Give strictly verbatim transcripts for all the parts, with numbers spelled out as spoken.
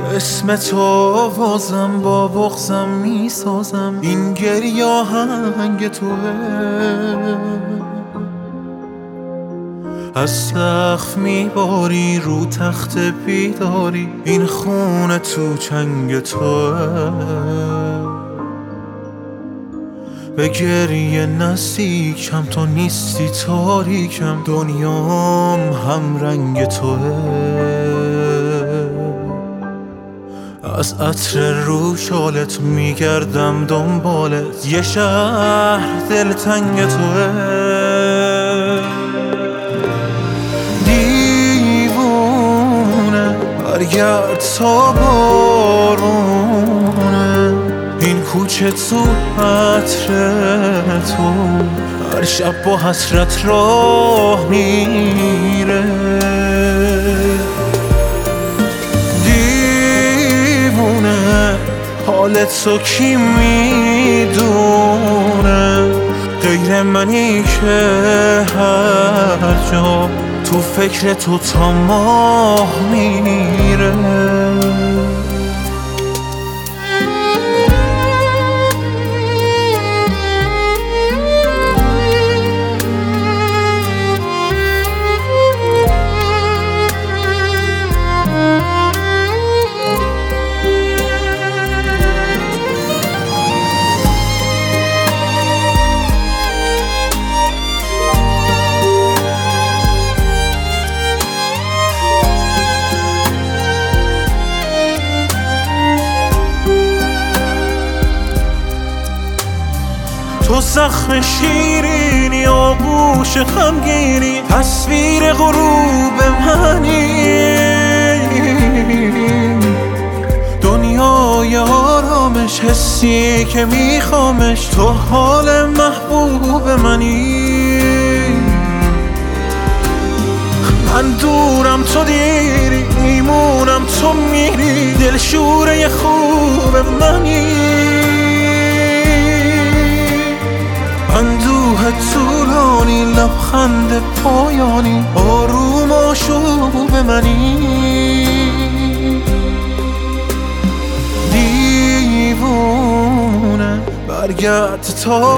اسم تو بازم با بغضم میسازم، این گریه آهنگ توه. از سقف میباری رو تخت بیداری، این خونه تو چنگ توه. به گریه نزدیکم تو نیستی تاریکم، دنیام هم رنگ توه. از عطر رو شالت میگردم دنبالت، یه شهر دلتنگ توه. دیوونه برگرد تا بارونه، این کوچه تو عطر تو هر شب با حسرت راه میره. دیوونه حالت تو کی میدونه، غیر منی که هر جا تو فکر تو تا ماه میره. تو زخم شیرینی آغوش غمگینی، تصویر غروب منی. دنیای آرامش حسی که میخوامش، تو حال محبوب منی. من دورم تو دیری، میمونم تو میری، دلشوره خوب منی. اندوه طولانی لبخند پایانی، آروم آشوب منی. دیوونه برگرد تا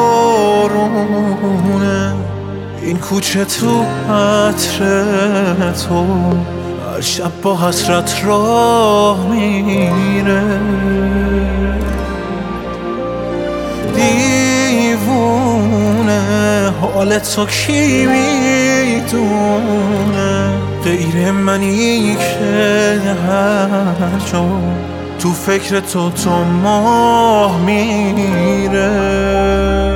بارونه، این کوچه تو عطر تو هر شب با حسرت راه میره. دیوونه حالت تو کی میدونه، غیر منی که هر جا تو فکر تو تا ماه میره.